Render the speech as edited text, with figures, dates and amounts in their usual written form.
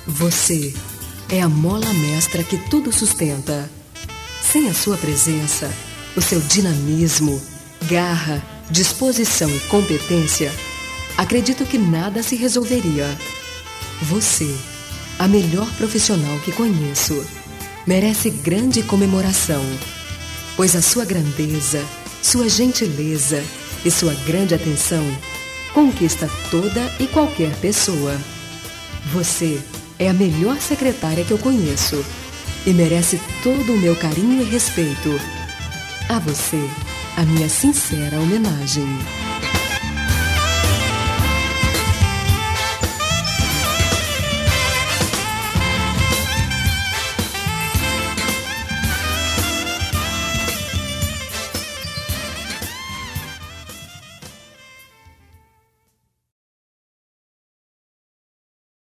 Você é a mola mestra que tudo sustenta. Sem a sua presença, o seu dinamismo, garra, disposição e competência, acredito que nada se resolveria. Você, a melhor profissional que conheço, merece grande comemoração, pois a sua grandeza, sua gentileza e sua grande atenção conquista toda e qualquer pessoa. Você é a melhor secretária que eu conheço e merece todo o meu carinho e respeito. A você, a minha sincera homenagem.